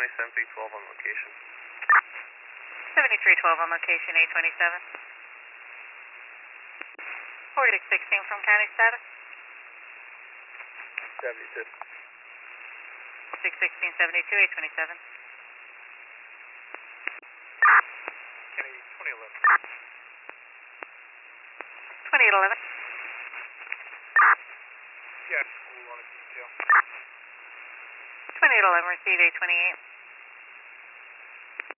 County 7312 on location. 7312 on location, 827. 4616 from county status. 72. 61672, 827. County 2011. 2811. Yeah, school on a detail. 2811, receive 828.